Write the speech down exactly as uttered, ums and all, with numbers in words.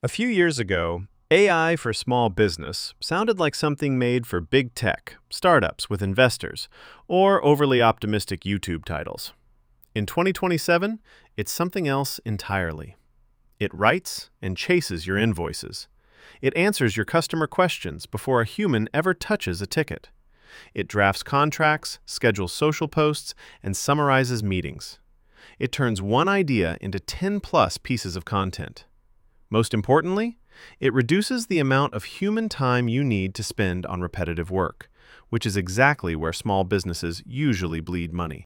A few years ago, A I for small business sounded like something made for big tech, startups with investors, or overly optimistic YouTube titles. In twenty twenty-seven, it's something else entirely. It writes and chases your invoices. It answers your customer questions before a human ever touches a ticket. It drafts contracts, schedules social posts, and summarizes meetings. It turns one idea into ten plus pieces of content. Most importantly, it reduces the amount of human time you need to spend on repetitive work, which is exactly where small businesses usually bleed money.